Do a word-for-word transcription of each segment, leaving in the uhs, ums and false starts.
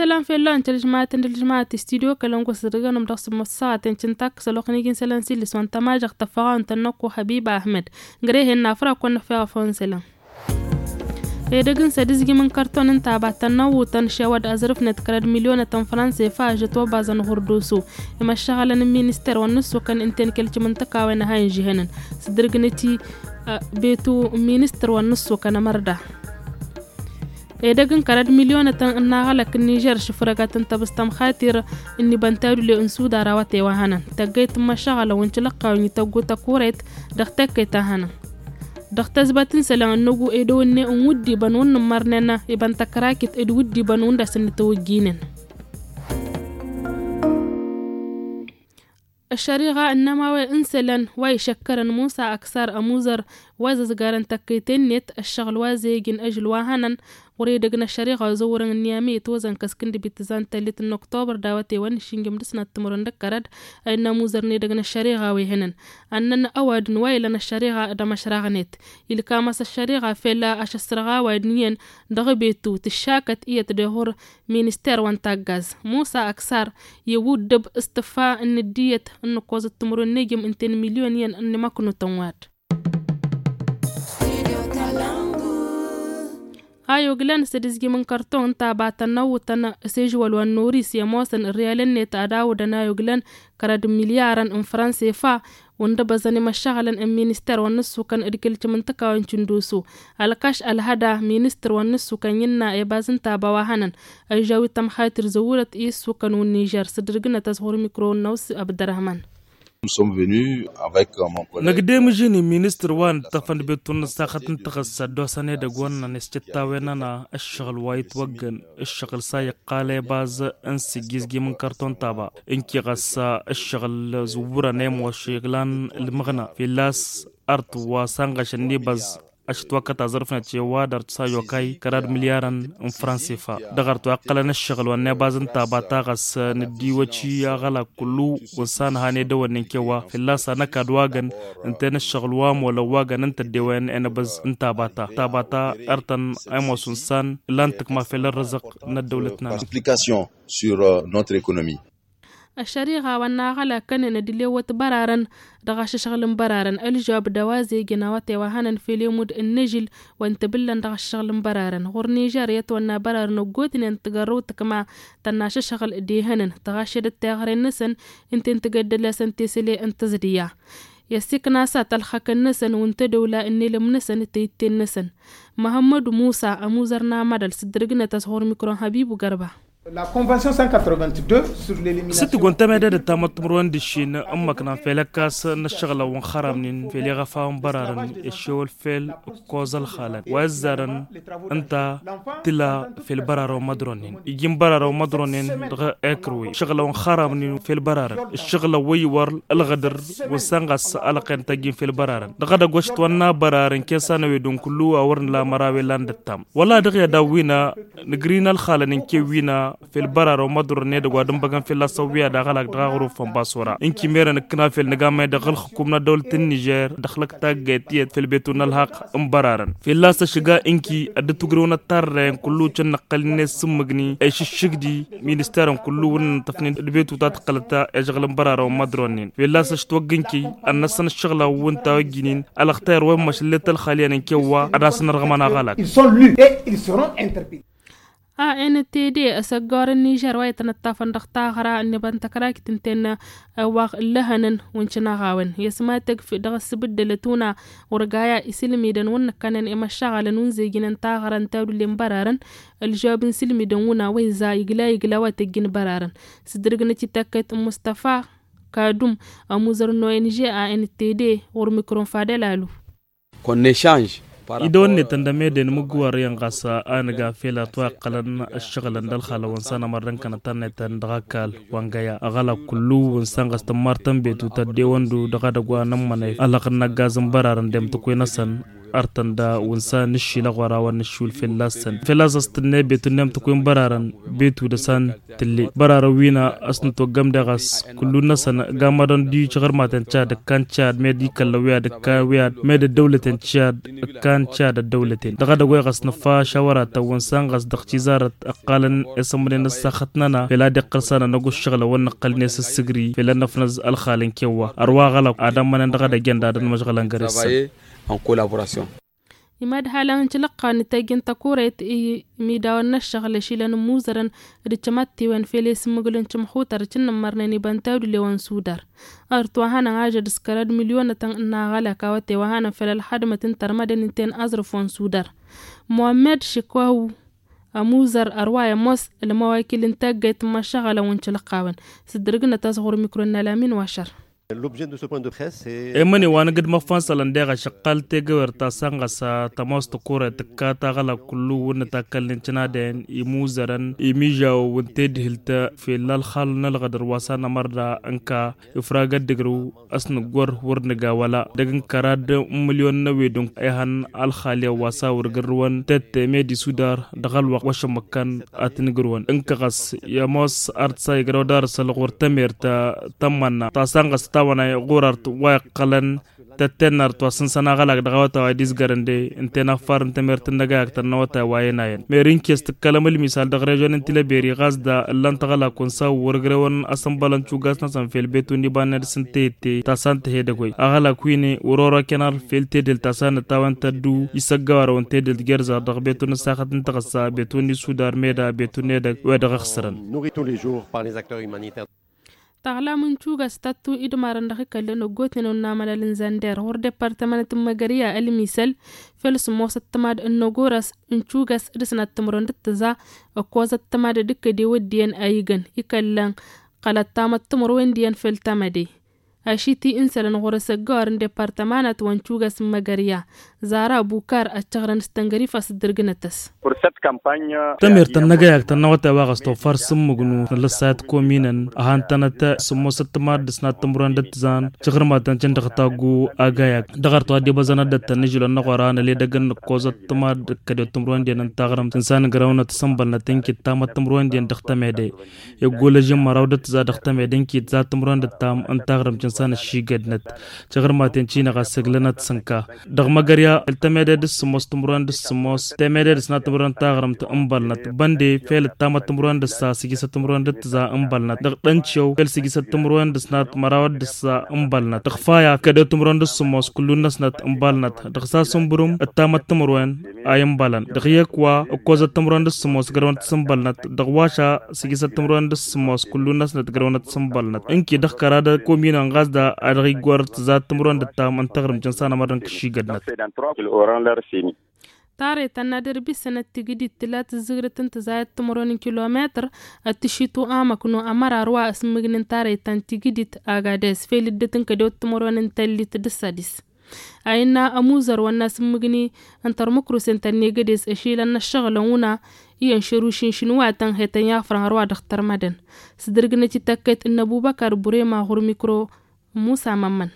سلام في اللون تلجمات تلجمات استديو كلام قصدقنا مدرس مساعة تنتك سلوخني جن سلام سيلس وانت ما جغ تفاعل تنقو حبيب أحمد غريه النافرة كنا فيها فون سلام إيدغن سدزجي من كرتون انت بعتنو وتنشود أزرف نتكرد مليون تن فرنسا فاجت وبازن هردوسو إما الشغل المينستر والنص وكان انتن كلش منطقة وين هاي جهنن صدرجنتي بيتو مينستر والنص وكان مرده إيدغن كرد مليون تن ناغلك النيجر شفرقات انت بستم خاطر اني بنتادو لأنسودا راواتي وهانا تقيت ما شغل وانشلقا ونيتوغو تكوريت دختك تهانا دختاز باتن سلام النوغو إيدو اني انودي بانون مرننا إبان تكراكت إيدو ودي بانون دا سنتوجينن الشريعة إنما وإنسلن ويشكرا موسى أكثر أموزر وززقارن تكيتين نت الشغل وازيجن أجل واهنا وريدقنا الشريعة وزورن النيامي توزن كسكند بيتزان تالت أكتوبر داواتي وانشينج مدسنا التمرن دكارد أين موزر نيدقنا الشريعة ويهنن أننا أود نويلنا الشريعة دا مشراغ نت إلي كامس الشريعة فيلا أشسرغا وادنيين دغبيتو تشاكت إيه تدهور مينستير وانتاقاز موسى أكثر يود دب استفاء إن الديت أنو كوز التمرن نجم انتين مليونين أني ما كنو تنوات هايو غلان سدزجي من كرتون تابع تنو تن سيجوال والنوري سيموسن الريالين تاداو دنايو غلان كرد مليارا ان فرنسا فا وندبزني مشاغلا ان مينستر والنص كان ادكلت منطقه وانشندوسو الكاش الهدا مينستر والنص كان ينا يبازن تابا وهنن ايجاوي تم خاطر زورة ايس وكان والنيجر صدرغنا تظهر ميكرو نوس عبد الرحمن Nous sommes venus avec mon collègue. نقدم جيني مينستر وان تفن بيتون ساختن تخص دوساني دغوان نستاوينا الشغل وايت وجن الشغل سايق قال باز انسي جيزجي من كرتون تابا انكي غسا الشغل زبورة نيم وشغلان المغنى في لاس ارت وسانغش النيباز أشتوا كتا ظرفنا تشيوا در تسايو كاي كرار مليارن ام فرنسي فا دغرتو أقلنا الشغل والنبازن تاباتا غس ندي وشي غلا كلو وانسان هاني دو ننكوا في الله سانكا دواغن انتين الشغل وام ولا واغن انت الديوان انا بز انتاباتا تاباتا ارتن ايمو سنسان لانتك ما في الرزق ندولتنا Implication sur notre économie. الشريعة والناغلة كان ندليو برارن دغاش شغل برارن الجواب دوازي جناواتي وهانا في اليومود النجل وانتبلن دغاش شغل برارن غور نيجارية وانا برارن وقوتن انتقروت كما تناش شغل ديهنن دغاش التاغر نسن انت انتقد لسن تسلي انتزديا يسيك ناسا تلخك النسن وانتدو لا اني لم نسن تيتين نسن محمد موسى اموزرنا مدل سدرقنا تظهر ميكرون حبيب وقربه La convention cent quatre-vingt-deux sur l'élimination. ست قنت ما ده تامت مروان دشين أما كنا في لكاس نشغل ونخرم من في لغفاهم برارن الشول فيل كوزل خالد وزارن أنت تلا في البرار ومدرونين يجيم برار ومدرونين رغ أكروي شغل ونخرم في البرارن الشغل ويور الغدر وسانغس ألقين تجين في البرارن دغدا قشت ونا برارن كيسانو يدون كلو أورن لا مراوي لاند التام ولا دغيا داوينا نجرينا الخالد نكوينا في البرار ومدر نيد غادم بغان في لا سويا دغلك دغورو فم باسورا انكي ميرن كنافل نغام دغل حكومه دولة النيجر دخلك تاغيتيت في البيت نلحق امبرارن في لا سشغا انكي ادتغرونا تار كلو تنقلني سمغني ايش الشغدي مينستر كلو ون تفني البيت تاتقلتا اجغل امبرار ومدرونين في لا سشتوغنكي النسن الشغله وانت وجنين الاختيار ومش اللي الخاليان انكوا اداسن رغمنا غلط Ils sont lus et ils seront interpellés. آه إن تيدي أسجار النيجر ويتنا الطافن دختاغرا إن بنتكراك تنتين واق لهنن ونشنا غاون يسماتك في دغس بدلتونا ورقايا إسلمي دن ون كانن إما الشغل ننزي جنن تاغرا تاولو لمبرارن الجواب سلمي دن ونا ويزا يقلا يقلا واتجين برارن سدرقنا تتاكت مصطفى كادوم أموزر نو إنجي آه إن تيدي ورميكرون فادلالو qu'on échange. إدون نتندمي دين مغوار ينغاسا آنغا فيلا تواقلن الشغل دل خالا وانسانا مرن كان تنتن دغاكال وانغايا أغالا كلو وانسان غاست مارتن بيتو تديوان دو دغا دغوا نماني ألاق نغازم برارن ديم تكوي نسان أرتندا ونسان نشي لغورا ونشول في اللاسن في اللاسن تنبي بيتنام تكون برارن بيتو دسان تلي برارا وينا أصن توقم دغس كلنا سنة قامران دي شغر ما تنشاد كان شاد ميدي كالوياد كان وياد ميد الدولة تنشاد كان شاد الدولة دغا دغوي غس نفا شاورات ونسان غس دغتيزارة أقالا اسمرين الساختنانا في لا دقرسانا نقو الشغل ونقل نيس السجري في لا نفنز الخالين كيوا أروا غلق آدم من دغا دجندا دن مشغلان غريسا en collaboration. يماد حالا انشلقا نتاجين تكوريت ميداونا الشغل شيلان موزرن ريتشماتي وان فيليس مغلن چمخوتر چن مرنني بنتاود ليوان سودار ارتو هانا عاجة دسكراد مليون تن ناغالا كاوتي وهانا فلال حدمة ترمدن انتين ازرفون سودار محمد شكواو أموزر أروايا موس المواكل انتاجت ما شغل وانشلقاون سدرقنا تصغر ميكرونا لامين واشر L'objet de ce point de presse est Emani wana gid mafansa landega shaqal tegewer ta sanga sa tamos to kore takata gala kullu wona takallin chinaden imuzaran imija wonted hilta fi lal khal nal gadar wasana marda anka ifraga degru asna gor wurniga wala dagin karad million nawe donc ayhan al khaliya wasa wurgarwan tete medi sudar dagal wa washa makan atnigruwan anka gas ya mos artsa igrodar sal gurtamirta tamanna ta sanga tawana gorart wa qalan تتنر توسن سنة غلق دعوة واديس قرندي انتنا فارن تمرت النجاة أكتر نوتا ويناين ميرين كيس تكلم المثال دغريجون انتلا بيري غاز دا اللان تغلا كونسا ورغرون أسمبالن شوغاس نسان في البيت ونبان سنتيتي تاسان تهيدغوي أغلا كويني ورورا كنار في التدل تاسان تاوان تدو يساقوار وانتدل جرزا دغ بيتون نساخت انتغسا بيتوني سودار ميدا بيتوني دغ ودغ خسرن تغلا من شوغا ستاتو إدمارن دخي كالنو غوتنو نامل لنزاندير هور ديبارتمانت مغاريا المثال فلس موسى التماد انو غورس انشوغاس رسنا التمرون دتزا وكوزا التماد دك دي وديان ايغن يكالن قالت تامت تمرون ديان فلتمدي أشيتي إنسان غورس غارن ديبارتمانت وانشوغاس مغاريا زارا بوكار أشغرن استنغري فاسدرغنتس تمر تنغايا تنوتا واغستو فرسم مغنو لسات كومينن اهان تنتا سمو ستمار دسنا تمرون دتزان چغرما تنچن دغتاغو اغايا دغرتو دي بزنا دت نجلو نغوران لي دغن كوزا تمار كدو تمرون دي نن تاغرم انسان غراونا تسمبل نتنكي تام تمرون دي دختميدي يغول جم مراودت زا دختميدن كي زا تمرون دتام ان تاغرم انسان شيغدنت چغرما تنچينا غسغلنت سنكا دغمغريا التميدد سموس تمرون دس سموس تميدد سنا تمرون تاغرم تمبلنت بندي فيل تام تمرون دس سيغي ستمرون دت زا امبلنت دغدنچو فيل سيغي ستمرون دس نات مراود دس امبلنت تخفايا كدو تمرون دس سموس كلو نسنت امبلنت دغسا سمبروم تام تمرون ايم بالن دغيكوا كوز تمرون دس سموس غرون سمبلنت دغواشا سيغي ستمرون دس سموس كلو نسنت غرون سمبلنت انكي دخكرادا كومين غازدا ادغي غورت زا تمرون دتام انتغرم جنسانا مدن كشي غدنت تاري تنادر بسنة تجدي تلات زغرة تنتزايد تمرون كيلومتر التشيتو آما كنو أمارا روا اسمغنين تاري تن تجدي آغاديس فيل الدتن كدو تمرون تلي تدساديس أينا أموزر والناس مغني انتر مكروس انتني قديس اشيلان الشغلونا ينشرو شنشنواتن هيتن يافران روا دختر مدن سدرغنة تاكت ان أبو بكر بوريما غور ميكرو موسى ممن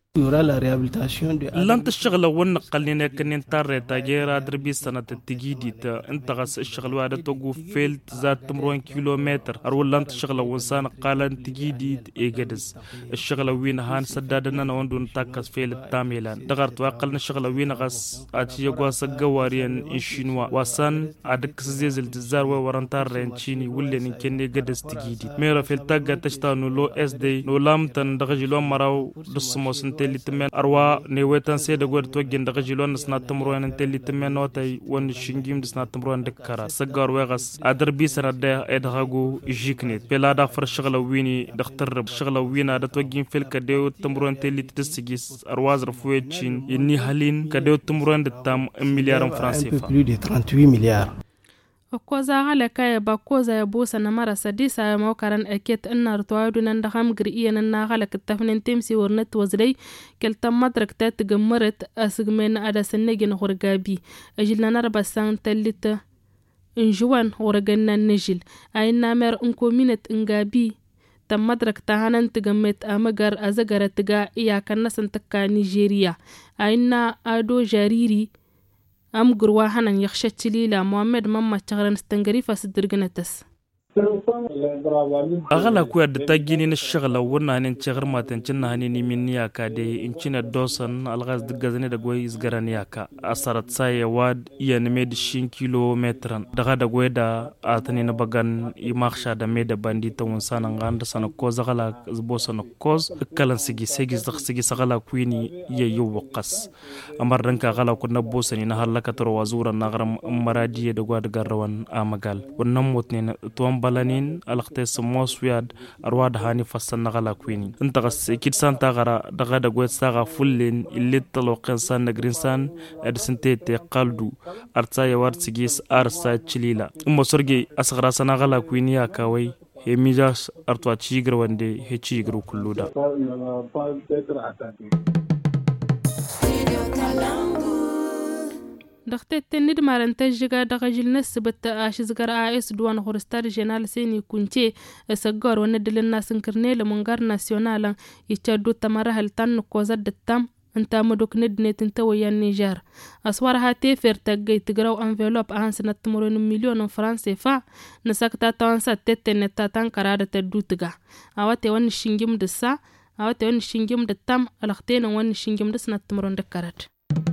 لانت الشغل ونقل لنا كنين تاري تاجيرا دربي سنة التجيدي تا انت غس الشغل وادا توقو فيلت زاد تمرون كيلومتر أرول لانت الشغل وانسان قالن تجيدي ايجادز الشغل وين هان سدادنا نوندون تاكس فيل التاميلان دغرت واقلنا الشغل وين غس اتي يقوا سقواريان انشينوا واسان عدك سزيزل تزار وورانتار رينشيني ولي نكني قدس تجيدي ميرا فيل تاقا تشتانو لو اس دي نو لامتن دغجي لو مراو دسموس اللي تمن أروا نيوتان سيد غور توجين دغجيلون سنا تمرون انت اللي تمن نوتاي ون شينجيم سنا تمرون دكارا سغار ويغس ادربي سرده ادغاغو جيكنيت بلا دا فر شغل ويني دختر شغل وينا دا توجين فيل كديو تمرون انت اللي تدسجيس ارواز رفويتشين اني حالين كديو تمرون دتام مليار فرنسي فا plus de trente-huit milliards. وكوزا على كايا باكوزا يبوسا نمارا ساديسا موكارن أكيد أن رتوادو نندخام قرئيا نناغالك التفنين تمسي ورنت وزلي كالتا مدرك تات جمرت أسجمين أدا سنجن غرقابي أجلنا نربا سان تلت انجوان غرقنا النجل أين نامر انكومينت انجابي ta madrak ta hanan tigamet amagar azagara tiga iyakan nasan takka Nigeria aina ado jariri am gurwa hanan yakhshatilila Muhammad mamma chagran stangari fasdirganatas agala ku yadda ta gini na shagala wannan hanin cigar matancin na hanin min yaka da incina dosan algas da gazane da goyi isgaran yaka asarat sai wad iya na med shin kilometran daga da goyi da atani na bagan imaksha da med da bandita wonsa nan ganda sana ko zagala zbo sana koz kalan sigi sigi zag sigi sagala ku ni ya yuwqas amar ranka gala ku na bosani na halaka tarwa zura na garam maradiye da gwad garrawan amagal wannan mutne to balanin alaqtes moswiad arwad hani fassan nagala kwini inta gas kid santa gara daga da goet saga fullin illit talo qansan nagrinsan edsintete qaldu arta yawar sigis arsa chilila umma sorge asghara sana gala kwini ya kawai he mijas artwa chigar wande he chigru kulluda دختة تند مارن تجيغا دغجل نسبت اشزغر اس دوان خورستار جنال سيني كونتي اسغور وندل الناس انكرنيل منغار ناسيونال يتشدو تمرهل تن كوزد التام انت مدوك ندنت انت ويا النيجر اسوارها تيفر تغي تغراو انفلوب ان سنه تمرون مليون فرنسي فا نسكتا تانسا تتن تاتان كراده تدوتغا اواتي ون شينجيم دسا اواتي ون شينجيم دتام الاختين ون شينجيم دسنا تمرون دكرات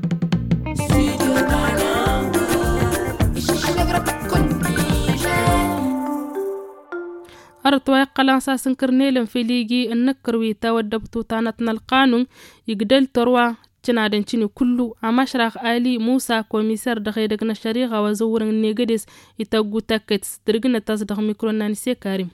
أرتوي قلان ساسن كرنيلن في ليجي النكروي تودبتو تانتنا القانون يقدل تروى جنادن تشيني كله عمشرق آلي موسى كوميسار دخيدقنا الشريغة وزورن النيجدس يتوقو تاكتس درقنا تصدق ميكرو نانسي كارم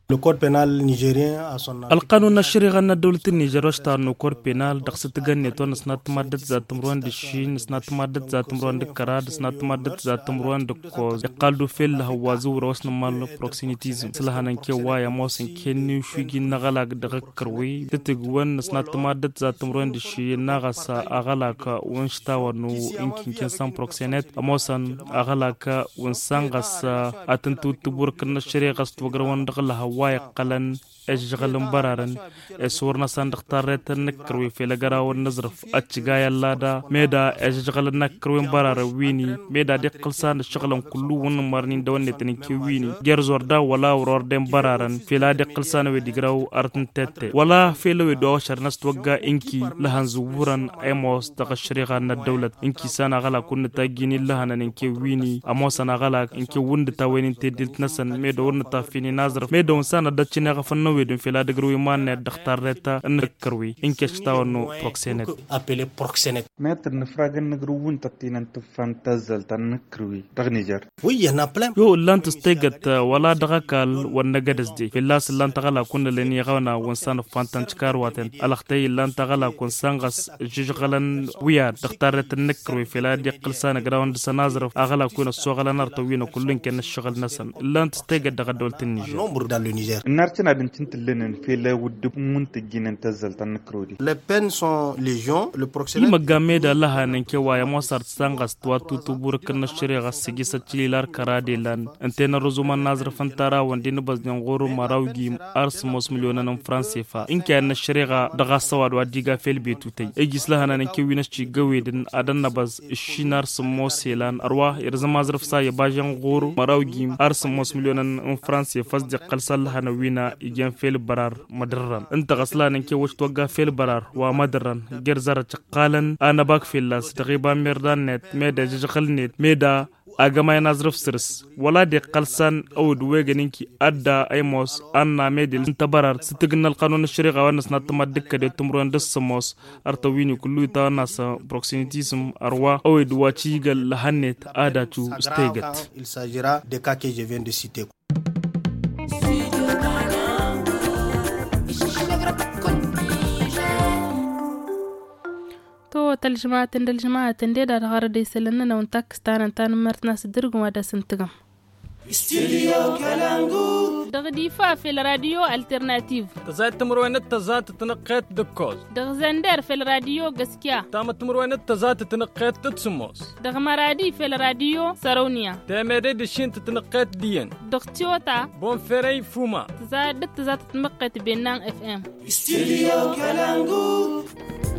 القانون الشرعي أن دولة النيجر اشتهر كود بينال دقست تغني تو نسنات مادة ذات مروان دشين نسنات مادة ذات مروان دكراد نسنات مادة ذات مروان دكوز يقالدو فيل هوازو روسنا مال بروكسيميتيزم سلهانا كي وايا موسن كينيو شويجي نغلاق دغكروي تتغوان نسنات مادة ذات مروان دشين نغسا أغلاق ونشتاورنو إنكين كنسان بروكسينات موسن أغلاق ونسانغسا أتنتو تبوركنا الشرعي غست وغروان دغلها واي قلن اشغل برارن اسورنا صندوق تارت نكروي في لغرا والنظرف اتشغايا لادا ميدا اشغل نكروي برار ويني ميدا دي قلسان شغلن كلو ون مرنين دون نتنكي ويني جرزور دا ولا ورور دم برارن في لا دي قلسان ودي غراو ارتن تت ولا في لو دو شرنس توغا انكي لهان زورن ايموس تقشريغا الدوله انكي سانا غلا كن تاجيني لهان انكي ويني اموس انا غلا انكي وند تاوين تدلت نسن ميدو ون تافيني نظرف ميدو سانا دتشنا غفن ويدن في لا دغروي مان دختارتا نكروي انكشتاونو بروكسينت ابيلي بروكسينت متر نفراغن نغروون تتين تفانتزل تنكروي تغنيجر وي انا بلان يو لانت استيغت ولا دغكال ونغدس دي في لاس لان تغلا كون لني غونا ونسان فانتانشكار واتن الاختي لان تغلا كون سانغس جيجغلن ويا دختارت نكروي في لا دي قلسان غراوند سنازر اغلا كون سوغلا نرتوينو كلن كن الشغل نسن لانت استيغت دغدولت النيجر نومبر دان لو نيجر نارتنا دنت لنن في لا ود منتجين تزل تنكرودي les peines sont légion le proxénète magameda laha nanke waya mosar sangas twatu tubur kan shari'a sigisa chililar karade lan antena rozuma nazar fantara wandin bazan goro marawgi ars mos milyonan france fa inka na shari'a daga sawad wadiga felbe tutay egis laha nanke winas ci gawedin adanna baz shinar smoselan arwa irzama zarf sa ya bajan goro marawgi ars mos milyonan france fas de qalsal laha na wina igen fel barar madarran انت غسلان كي وش توقع في البرار ومدرن غير زرع قالن انا باك في اللاس تقريبا ميردان نت ميدا جخل نت ميدا اغما ينظرف سرس ولا دي قلسان او دوغنينكي ادا ايموس انا ميدل انت برار ستغن القانون الشريعه ونس نتمدك دي تمرون دسموس ارتويني كلو تا ناس بروكسيميتيزم اروا او دواتيغل لهنت ادا تو ستيغت il s'agira des cas que je viens de citer تو تلجماعة تندلجماعة تنديد على غرد يسلننا ونتاكستان انتان مرتنا سدرق ومادا سنتقم استديو كالانغو دغديفا في الراديو الترناتيف تزايد تمروينت تزات تنقيت دكوز دغزندر في الراديو غسكيا تام تمروينت تزات تنقيت تتسموس دغمرادي في الراديو سارونيا تامري دشين تنقيت دين دغتيوتا بون فيري فوما تزاد تزات تنقيت بينان اف ام استديو كالانغو